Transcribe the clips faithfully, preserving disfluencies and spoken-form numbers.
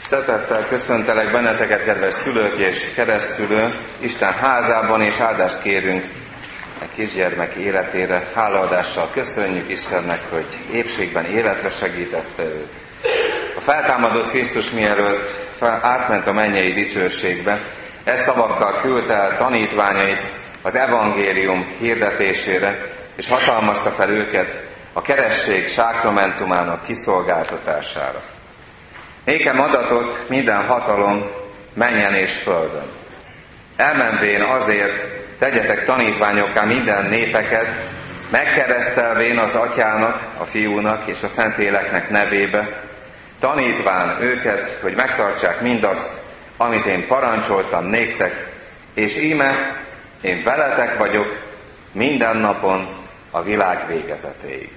Szeretettel köszöntelek benneteket, kedves szülők és keresztszülő, Isten házában, és áldást kérünk a kisgyermek életére. Hálaadással köszönjük Istennek, hogy épségben életre segítette őt. A feltámadott Krisztus mielőtt fel, átment a mennyei dicsőségbe, ezt szavakkal küldte el tanítványait az evangélium hirdetésére, és hatalmazta fel őket a keresztség sákramentumának kiszolgáltatására. Nékem adatot minden hatalom mennyen és földön. Elmenvén azért tegyetek tanítványokká minden népeket, megkeresztelvén az Atyának, a Fiúnak és a Szentléleknek nevébe, tanítván őket, hogy megtartsák mindazt, amit én parancsoltam néktek, és íme én veletek vagyok minden napon a világ végezetéig.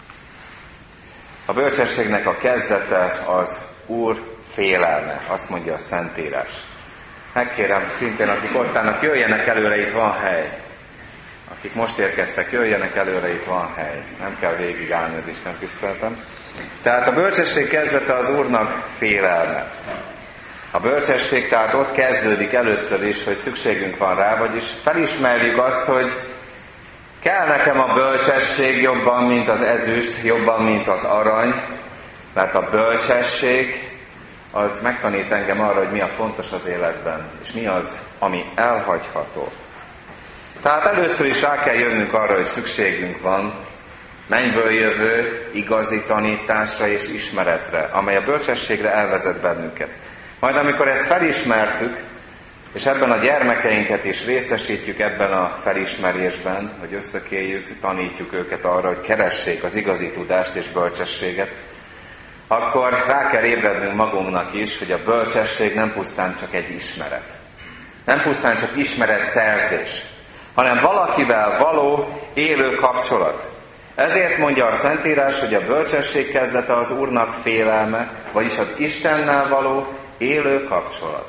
A bölcsességnek a kezdete az Úr félelme, azt mondja a Szentírás. Megkérem szintén, akik ott állnak, jöjjenek előre, itt van hely. Akik most érkeztek, jöjjenek előre, itt van hely. Nem kell végigállni az Isten tiszteletem. Tehát a bölcsesség kezdete az Úrnak félelme. A bölcsesség tehát ott kezdődik először is, hogy szükségünk van rá, vagyis felismerjük azt, hogy kell nekem a bölcsesség jobban, mint az ezüst, jobban, mint az arany, mert a bölcsesség az megtanít engem arra, hogy mi a fontos az életben, és mi az, ami elhagyható. Tehát először is rá kell jönnünk arra, hogy szükségünk van mennyből jövő igazi tanításra és ismeretre, amely a bölcsességre elvezet bennünket. Majd amikor ezt felismertük, és ebben a gyermekeinket is részesítjük ebben a felismerésben, hogy ösztökéljük, tanítjuk őket arra, hogy keressék az igazi tudást és bölcsességet, akkor rá kell ébrednünk magunknak is, hogy a bölcsesség nem pusztán csak egy ismeret. Nem pusztán csak ismeretszerzés, hanem valakivel való élő kapcsolat. Ezért mondja a Szentírás, hogy a bölcsesség kezdete az Úrnak félelme, vagyis az Istennel való élő kapcsolat.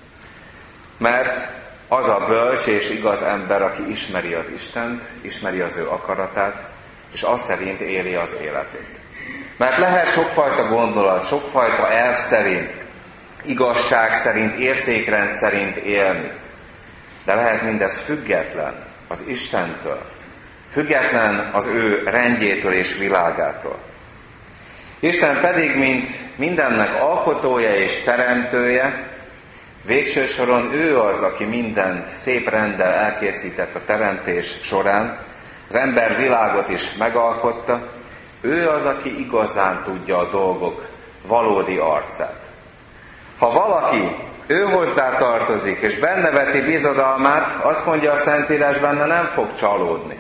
Mert az a bölcs és igaz ember, aki ismeri az Istent, ismeri az ő akaratát, és azt szerint éli az életét. Mert lehet sokfajta gondolat, sokfajta elv szerint, igazság szerint, értékrend szerint élni. De lehet mindez független az Istentől, független az ő rendjétől és világától. Isten pedig, mint mindennek alkotója és teremtője, végső soron ő az, aki mindent szép renddel elkészített a teremtés során, az ember világot is megalkotta, ő az, aki igazán tudja a dolgok valódi arcát. Ha valaki ő hozzá tartozik, és benne veti bizodalmát, azt mondja a Szentírás, benne nem fog csalódni.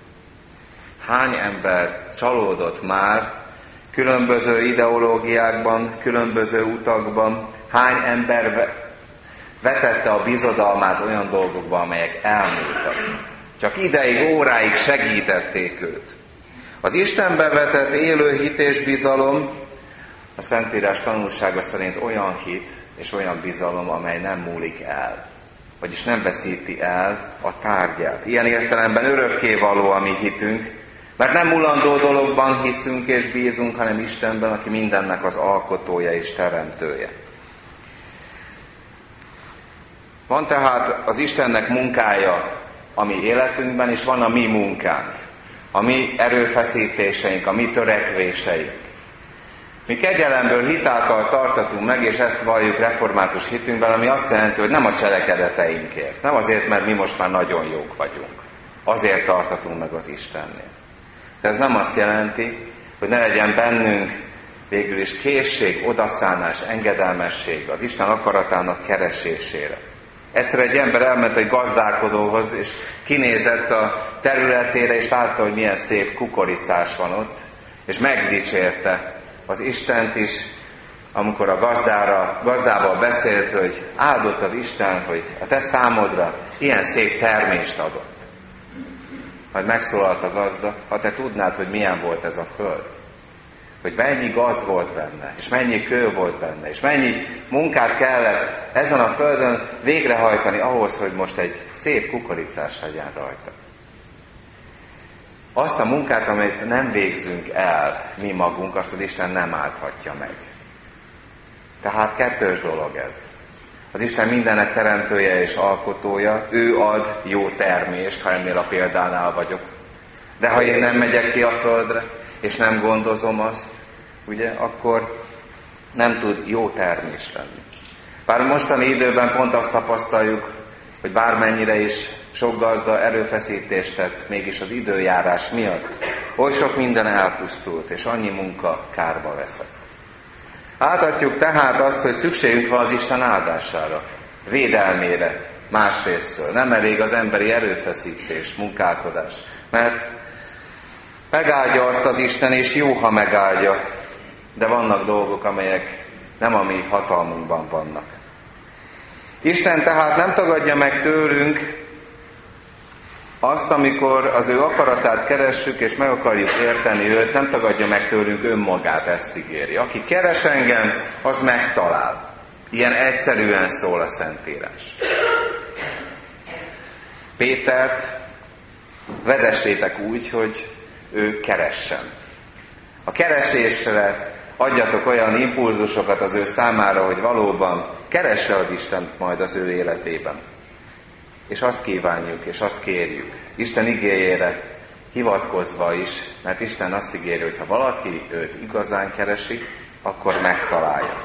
Hány ember csalódott már különböző ideológiákban, különböző utakban, hány ember vetette a bizodalmát olyan dolgokban, amelyek elmúltak. Csak ideig, óráig segítették őt. Az Istenbe vetett élő hit és bizalom a Szentírás tanulsága szerint olyan hit és olyan bizalom, amely nem múlik el, vagyis nem veszíti el a tárgyát. Ilyen értelemben örökkévaló a mi hitünk, mert nem mulandó dologban hiszünk és bízunk, hanem Istenben, aki mindennek az alkotója és teremtője. Van tehát az Istennek munkája a mi életünkben, és van a mi munkánk, a mi erőfeszítéseink, a mi törekvéseink. Mi kegyelemből hitáltal tartatunk meg, és ezt valljuk református hitünkben, ami azt jelenti, hogy nem a cselekedeteinkért, nem azért, mert mi most már nagyon jók vagyunk. Azért tartatunk meg az Istennél. De ez nem azt jelenti, hogy ne legyen bennünk végül is készség, odaszánás, engedelmesség az Isten akaratának keresésére. Egyszer egy ember elment egy gazdálkodóhoz, és kinézett a területére, és látta, hogy milyen szép kukoricás van ott, és megdicsérte az Istent is, amikor a gazdára, gazdával beszélt, hogy áldott az Isten, hogy a te számodra ilyen szép termést adott. Majd megszólalt a gazda, ha te tudnád, hogy milyen volt ez a föld, hogy mennyi gaz volt benne, és mennyi kő volt benne, és mennyi munkát kellett ezen a földön végrehajtani ahhoz, hogy most egy szép kukoricás legyen rajta. Azt a munkát, amelyet nem végzünk el mi magunk, azt az Isten nem állthatja meg. Tehát kettős dolog ez. Az Isten mindenek teremtője és alkotója, ő ad jó termést, ha ennél a példánál vagyok. De ha én nem megyek ki a földre, és nem gondozom azt, ugye, akkor nem tud jó termés lenni. Bár mostani időben pont azt tapasztaljuk, hogy bármennyire is sok gazda erőfeszítést tett, mégis az időjárás miatt oly sok minden elpusztult, és annyi munka kárba veszett. Láthatjuk tehát azt, hogy szükségünk van az Isten áldására, védelmére, másrésztről. Nem elég az emberi erőfeszítés, munkálkodás, mert megáldja azt az Isten, és jó, ha megáldja, de vannak dolgok, amelyek nem a mi hatalmunkban vannak. Isten tehát nem tagadja meg tőlünk azt, amikor az ő akaratát keressük, és meg akarjuk érteni őt, nem tagadja meg tőlünk önmagát, ezt ígéri. Aki keres engem, az megtalál. Ilyen egyszerűen szól a Szentírás. Pétert vezessétek úgy, hogy ő keressen. A keresésre adjatok olyan impulzusokat az ő számára, hogy valóban keresse az Istent majd az ő életében. És azt kívánjuk, és azt kérjük, Isten igéjére hivatkozva is, mert Isten azt ígéri, hogy ha valaki őt igazán keresi, akkor megtalálja.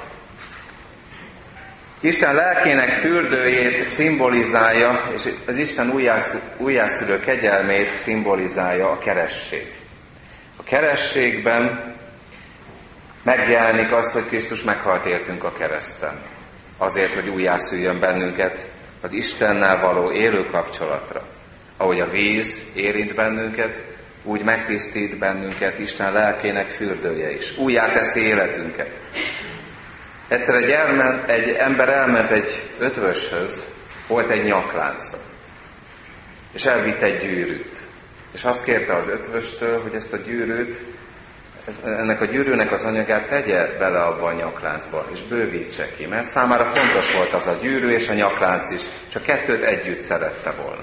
Isten lelkének fürdőjét szimbolizálja, és az Isten újjászülő kegyelmét szimbolizálja a keresség. A kerességben megjelenik az, hogy Krisztus meghalt értünk a kereszten. Azért, hogy újjászüljön bennünket az Istennel való élő kapcsolatra. Ahogy a víz érint bennünket, úgy megtisztít bennünket Isten lelkének fürdője is. Újjá teszi életünket. Egyszer egy, elment, egy ember elment egy ötvöshöz, volt egy nyaklánca, és elvitt egy gyűrűt. És azt kérte az ötvöstől, hogy ezt a gyűrűt, ennek a gyűrűnek az anyagát tegye bele abba a nyakláncba, és bővítse ki, mert számára fontos volt az a gyűrű és a nyaklánc is, csak kettőt együtt szerette volna.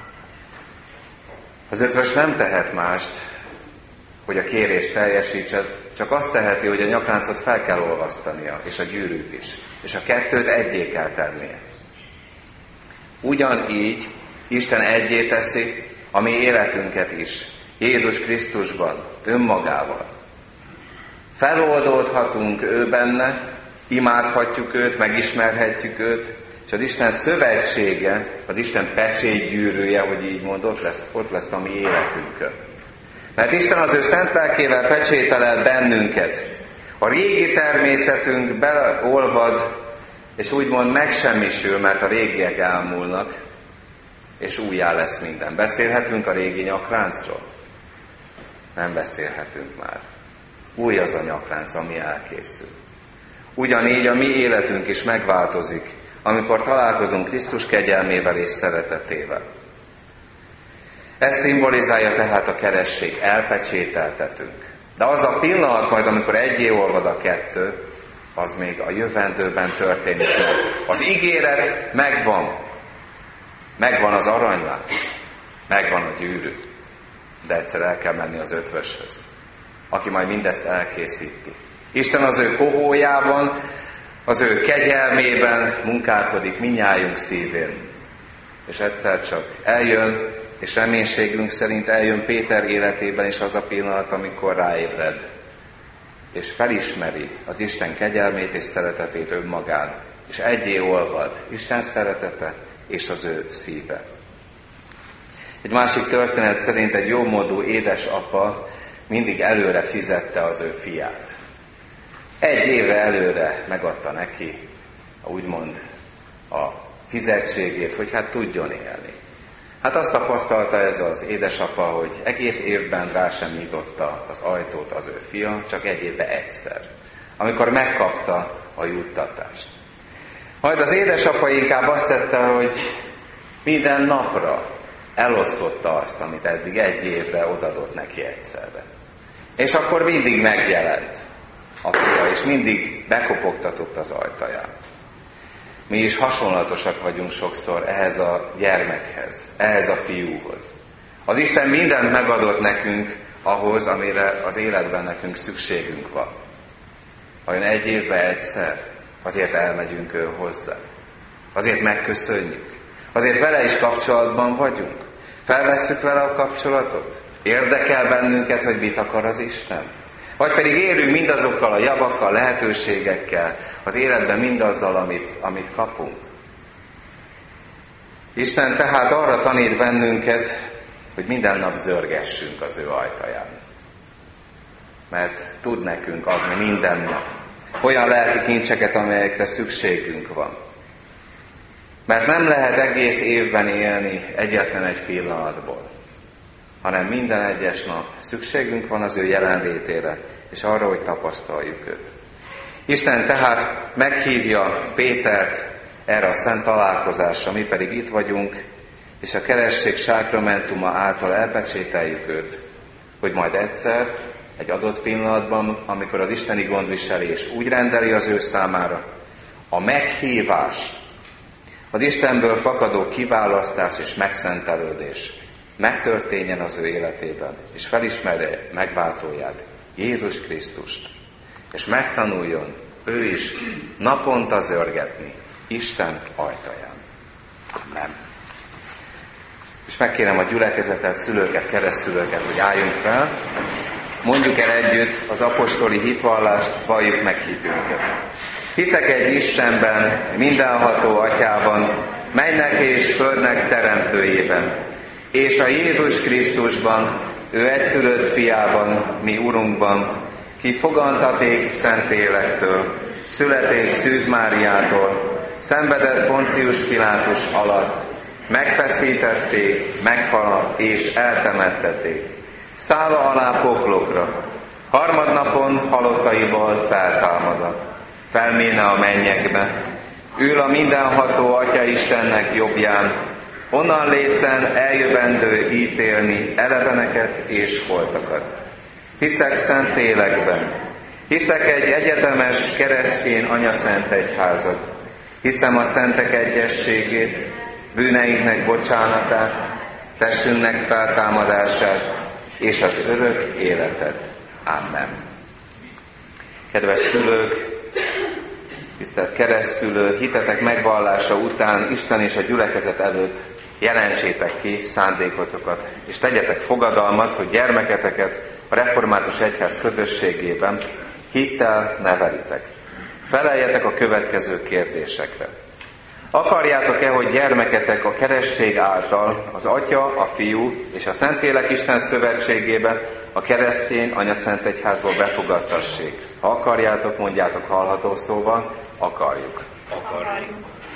Az ötvös nem tehet mást, hogy a kérést teljesítse, csak azt teheti, hogy a nyakláncot fel kell olvasztania, és a gyűrűt is, és a kettőt egyé kell tennie. Ugyanígy Isten egyé teszi a mi életünket is, Jézus Krisztusban, önmagával. Feloldódhatunk ő benne, imádhatjuk őt, megismerhetjük őt, és az Isten szövetsége, az Isten pecsétgyűrűje, hogy így mond, ott lesz, ott lesz a mi életünkön. Mert Isten az ő szent lelkével pecsétel el bennünket. A régi természetünk beleolvad, és úgymond megsemmisül, mert a régiek elmúlnak, és újjá lesz minden. Beszélhetünk a régi nyakláncról? Nem beszélhetünk már. Új az a nyaklánc, ami elkészül. Ugyanígy a mi életünk is megváltozik, amikor találkozunk Krisztus kegyelmével és szeretetével. Ez szimbolizálja tehát a keresség, elpecsételtetünk. De az a pillanat majd, amikor egyé olvad a kettő, az még a jövendőben történik meg. Az ígéret megvan. Megvan az aranylánc, megvan a gyűrű, de egyszer el kell menni az ötvöshöz, aki majd mindezt elkészíti. Isten az ő kohójában, az ő kegyelmében munkálkodik minnyájunk szívén. És egyszer csak eljön, és reménységünk szerint eljön Péter életében is az a pillanat, amikor ráébred, és felismeri az Isten kegyelmét és szeretetét önmagán, és egyé olvad Isten szeretete és az ő szíve. Egy másik történet szerint egy jómódú édesapa mindig előre fizette az ő fiát. Egy évre előre megadta neki, úgymond, a fizetségét, hogy hát tudjon élni. Hát azt tapasztalta ez az édesapa, hogy egész évben rá sem nyitotta az ajtót az ő fia, csak egy évben egyszer, amikor megkapta a juttatást. Majd az édesapa inkább azt tette, hogy minden napra elosztotta azt, amit eddig egy évre odadott neki egyszerre. És akkor mindig megjelent a fia, és mindig bekopogtatott az ajtaján. Mi is hasonlatosak vagyunk sokszor ehhez a gyermekhez, ehhez a fiúhoz. Az Isten mindent megadott nekünk ahhoz, amire az életben nekünk szükségünk van. Vajon egy évben egyszer? azért elmegyünk ő hozzá. Azért megköszönjük. Azért vele is kapcsolatban vagyunk. Felvesszük vele a kapcsolatot. Érdekel bennünket, hogy mit akar az Isten. Vagy pedig élünk mindazokkal a javakkal, lehetőségekkel, az életben mindazzal, amit, amit kapunk. Isten tehát arra tanít bennünket, hogy minden nap zörgessünk az ő ajtaján. Mert tud nekünk adni minden nap olyan lelki kincseket, amelyekre szükségünk van. Mert nem lehet egész évben élni egyetlen egy pillanatból, hanem minden egyes nap szükségünk van az ő jelenlétére, és arra, hogy tapasztaljuk őt. Isten tehát meghívja Pétert erre a szent találkozásra, mi pedig itt vagyunk, és a keresztség sákramentuma által elpecsételjük őt, hogy majd egyszer, egy adott pillanatban, amikor az isteni gondviselés úgy rendeli az ő számára, a meghívás, az Istenből fakadó kiválasztás és megszentelődés megtörténjen az ő életében, és felismerje megváltóját, Jézus Krisztust, és megtanuljon ő is naponta zörgetni Isten ajtaján. Amen. És megkérem a gyülekezetet, szülőket, keresztülőket, hogy álljunk fel, mondjuk el együtt az apostoli hitvallást, valljuk meg hitünket. Hiszek egy Istenben, mindenható Atyában, mennek és földnek teremtőjében, és a Jézus Krisztusban, ő egyszülött fiában, mi Urunkban, ki fogantaték Szentlélektől, születék Szűz Máriától, szenvedett Poncius Pilátus alatt, megfeszítették, meghalt és eltemettették. Szála alá poklokra, harmadnapon halottaiból feltámadott, felméne a mennyekbe, ül a mindenható Atya Istennek jobbján, onnan lészen eljövendő ítélni eleveneket és holtakat. Hiszek szent lélekben, hiszek egy egyetemes keresztény anyaszent egyházat, hiszem a szentek egyességét, bűneinknek bocsánatát, testünknek feltámadását és az örök életet. Amen. Kedves szülők, tisztelt keresztülő, hitetek megvallása után Isten és a gyülekezet előtt jelentsétek ki szándékotokat, és tegyetek fogadalmat, hogy gyermeketeket a református egyház közösségében hittel nevelitek. Feleljetek a következő kérdésekre. Akarjátok-e, hogy gyermeketek a keresztség által az Atya, a Fiú és a Szentlélek Isten szövetségében a keresztény anyaszent egyházból befogadtassék? Ha akarjátok, mondjátok hallható szóval, akarjuk. Akarjuk.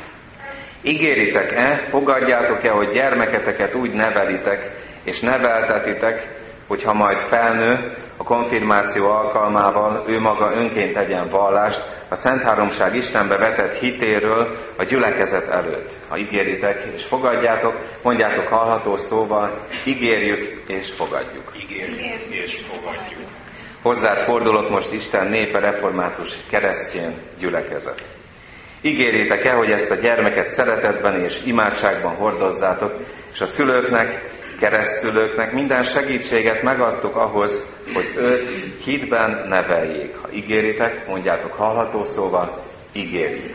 Ígéritek-e, fogadjátok-e, hogy gyermeketeket úgy nevelitek és neveltetitek, hogyha majd felnő, a konfirmáció alkalmával ő maga önként tegyen vallást a Szent Háromság Istenbe vetett hitéről a gyülekezet előtt. Ha ígéritek és fogadjátok, mondjátok hallható szóval, ígérjük és fogadjuk. Ígérjük és fogadjuk. Hozzád fordulok most Isten népe, református keresztény gyülekezet. Ígéritek-e, hogy ezt a gyermeket szeretetben és imádságban hordozzátok, és a szülőknek, keresztülőknek minden segítséget megadtuk ahhoz, hogy őt hitben neveljék. Ha ígéritek, mondjátok hallható szóval, ígérjük.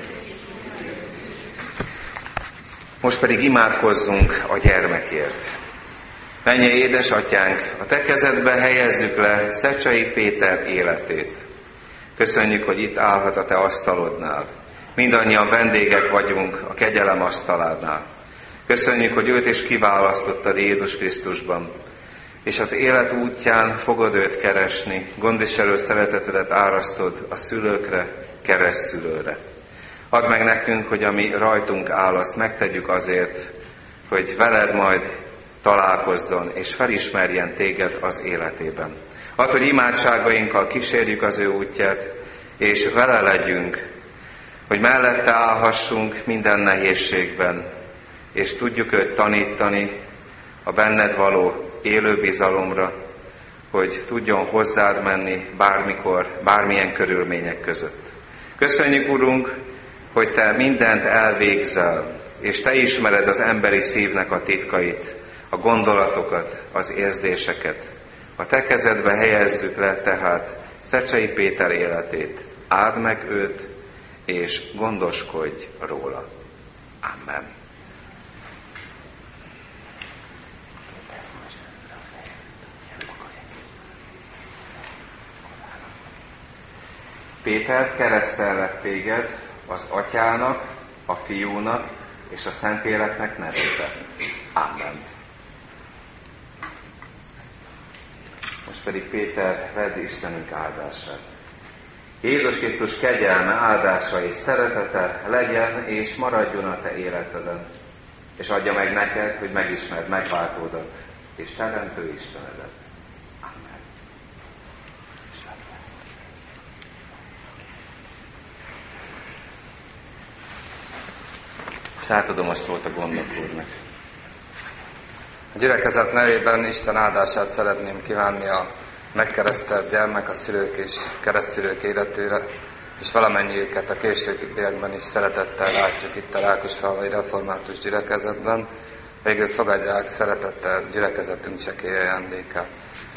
Most pedig imádkozzunk a gyermekért. Mennyei édesatyánk, a te kezedbe helyezzük le Szecsei Péter életét. Köszönjük, hogy itt állhat a te asztalodnál. Mindannyian vendégek vagyunk a kegyelem asztalánál. Köszönjük, hogy őt is kiválasztottad Jézus Krisztusban, és az élet útján fogod őt keresni, gondviselő szeretetedet árasztod a szülőkre, keresztszülőre. Add meg nekünk, hogy ami rajtunk áll, azt megtegyük azért, hogy veled majd találkozzon, és felismerjen téged az életében. Add, hogy imádságainkkal kísérjük az ő útját, és vele legyünk, hogy mellette állhassunk minden nehézségben, és tudjuk őt tanítani a benned való élő bizalomra, hogy tudjon hozzád menni bármikor, bármilyen körülmények között. Köszönjük, Urunk, hogy te mindent elvégzel, és te ismered az emberi szívnek a titkait, a gondolatokat, az érzéseket. A te kezedbe helyezzük le tehát Szecsei Péter életét. Áld meg őt, és gondoskodj róla. Amen. Péter keresztellek téged az Atyának, a Fiúnak és a Szentléleknek nevében. Amen. Most pedig Péter, vedd Istenünk áldását. Jézus Krisztus kegyelme, áldása és szeretete legyen és maradjon a te életeden, és adja meg neked, hogy megismerd megváltódat és teremtő Istenedet. Amen. És átadom a szót a gondnok úrnak. A gyülekezet nevében Isten áldását szeretném kívánni a megkeresztelt gyermek, a szülők és keresztülők életére, és valamennyiüket a későbbiekben is szeretettel látjuk itt a Rákosfalvai Református gyülekezetben. Végül fogadják szeretettel gyülekezetünk csekély ajándékát.